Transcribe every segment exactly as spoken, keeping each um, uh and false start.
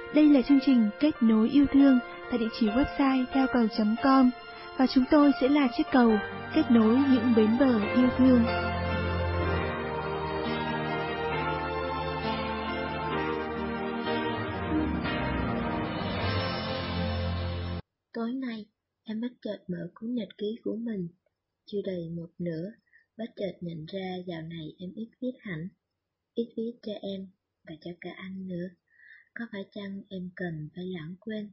Đây là chương trình Kết nối yêu thương tại địa chỉ website theo cầu chấm com và chúng tôi sẽ là chiếc cầu kết nối những bến bờ yêu thương. Tối nay, em bất chợt mở cuốn nhật ký của mình, chưa đầy một nửa, bất chợt nhận ra dạo này em ít viết hẳn, ít viết cho em và cho cả anh nữa. Có phải chăng em cần phải lãng quên?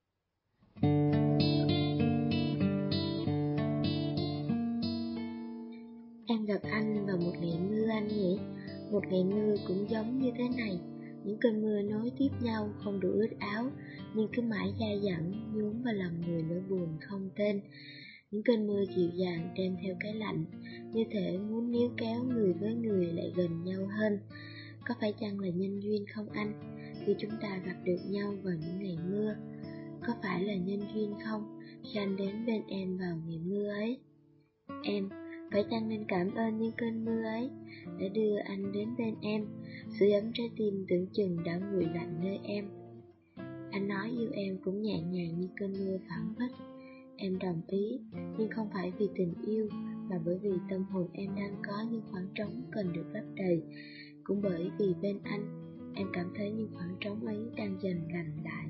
Em gặp anh vào một ngày mưa anh nhỉ? Một ngày mưa cũng giống như thế này. Những cơn mưa nối tiếp nhau không đủ ướt áo, nhưng cứ mãi dai dẳng nhuốm vào lòng người nỗi buồn không tên. Những cơn mưa dịu dàng đem theo cái lạnh, như thể muốn níu kéo người với người lại gần nhau hơn. Có phải chăng là nhân duyên không anh, khi chúng ta gặp được nhau vào những ngày mưa? Có phải là nhân duyên không, khi anh đến bên em vào ngày mưa ấy? Em phải chăng nên cảm ơn những cơn mưa ấy đã đưa anh đến bên em, sưởi ấm trái tim tưởng chừng đã nguội lạnh nơi em. Anh nói yêu em cũng nhẹ nhàng như cơn mưa phảng phất. Em đồng ý, nhưng không phải vì tình yêu, mà bởi vì tâm hồn em đang có những khoảng trống cần được lấp đầy. Cũng bởi vì bên anh, em cảm thấy những khoảng trống ấy đang dần lành lại.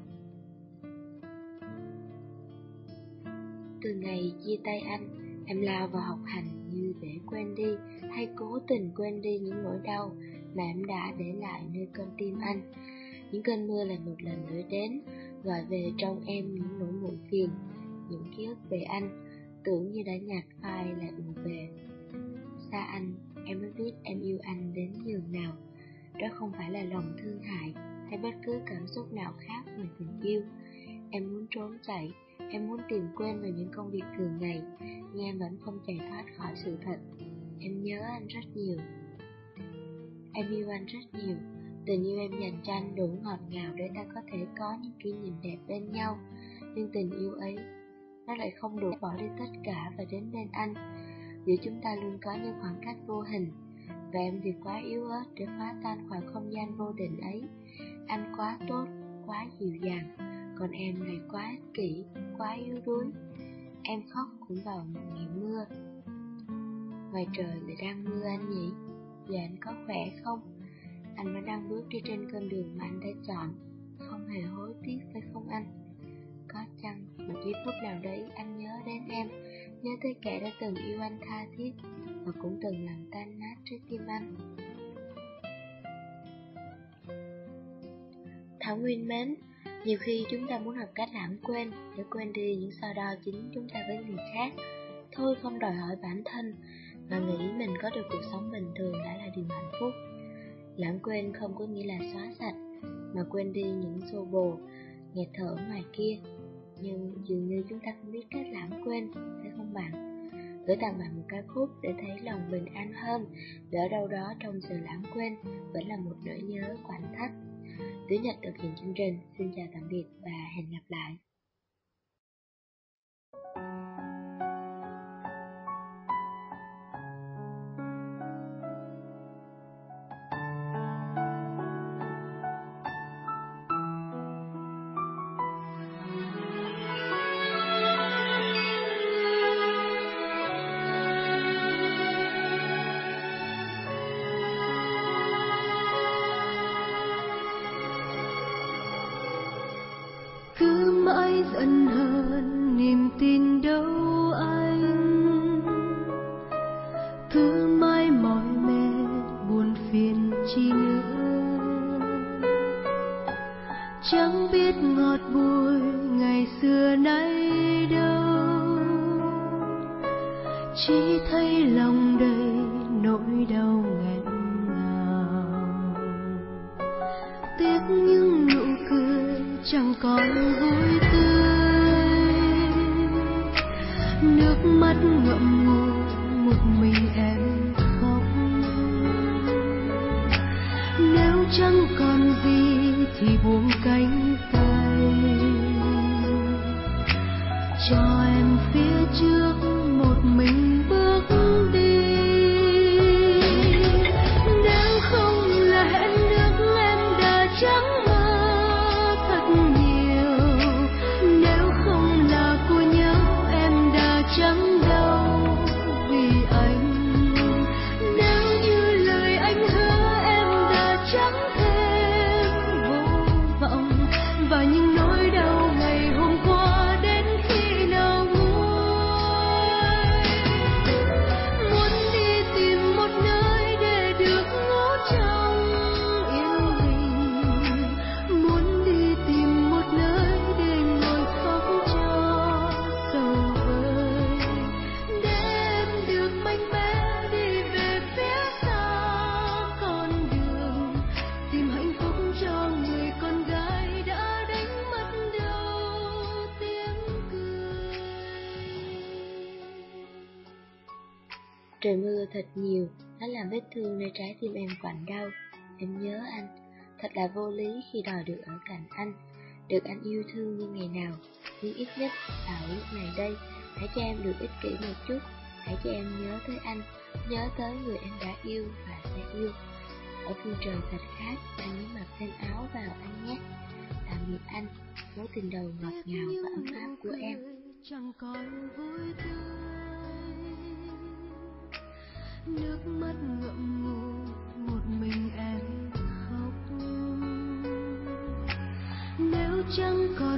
Từ ngày chia tay anh, em lao vào học hành như để quên đi, hay cố tình quên đi những nỗi đau mà em đã để lại nơi con tim anh. Những cơn mưa lại một lần nữa đến, gọi về trong em những nỗi muộn phiền, những ký ức về anh, tưởng như đã nhạt phai lại ùa về. Xa anh, em mới biết em yêu anh đến nhường nào. Đó không phải là lòng thương hại hay bất cứ cảm xúc nào khác ngoài tình yêu. Em muốn trốn chạy, em muốn tìm quên vào những công việc thường ngày, nhưng em vẫn không chạy thoát khỏi sự thật. Em nhớ anh rất nhiều. Em yêu anh rất nhiều. Tình yêu em dành cho anh đủ ngọt ngào để ta có thể có những kỷ niệm đẹp bên nhau. Nhưng tình yêu ấy, nó lại không đủ bỏ đi tất cả và đến bên anh. Giữa chúng ta luôn có những khoảng cách vô hình, và em thì quá yếu ớt để phá tan khoảng không gian vô định ấy. Anh quá tốt, quá dịu dàng, còn em lại quá ích kỷ, quá yếu đuối. Em khóc cũng vào một ngày mưa. Ngoài trời lại đang mưa anh nhỉ? Giờ anh có khỏe không? Anh vẫn đang bước đi trên con đường mà anh đã chọn, không hề hối tiếc phải không anh? Có chăng một giây phút nào đấy anh nhớ đến em, nhớ tới kẻ đã từng yêu anh tha thiết và cũng từng làm tan nát trái tim anh? Thảo Nguyên mến, nhiều khi chúng ta muốn học cách lãng quên để quên đi những so đo chính chúng ta với người khác. Thôi không đòi hỏi bản thân, mà nghĩ mình có được cuộc sống bình thường đã là điều hạnh phúc. Lãng quên không có nghĩa là xóa sạch, mà quên đi những xô bồ, nghẹt thở ngoài kia. Nhưng dường như chúng ta không biết cách lãng quên, phải không bạn? Gửi tặng bạn một ca khúc để thấy lòng bình an hơn, để ở đâu đó trong giờ lãng quên vẫn là một nỗi nhớ khoảnh khắc. Tứ Nhật thực hiện chương trình. Xin chào tạm biệt và hẹn gặp lại. Cứ mãi giận hờn niềm tin đâu anh, cứ mãi mỏi mệt buồn phiền chi nữa. Chẳng biết ngọt bùi ngày xưa nay đâu, chỉ thấy lòng đầy nỗi đau nghẹn ngào. Tiếc những nụ cười chẳng còn vui tươi, nước mắt ngậm ngùi một mình em khóc. Nếu chẳng còn gì thì buông cánh tay, cho em phía trước một mình bước đi. Nếu không là hẹn nước em đã chẳng mơ, Trời mưa thật nhiều, nó làm vết thương nơi trái tim em quặn đau. Em nhớ anh, thật là vô lý khi đòi được ở cạnh anh, được anh yêu thương như ngày nào. Nhưng ít nhất vào lúc này đây, hãy cho em được ích kỷ một chút. Hãy cho em nhớ tới anh, nhớ tới người em đã yêu và sẽ yêu. Ở phương trời thật khác, anh nhớ mặc thêm áo vào anh nhé. Tạm biệt anh, mối tình đầu ngọt ngào và ấm áp của em. Chẳng còn vui tươi, nước mắt ngậm ngùi một mình em khóc. Nếu chẳng còn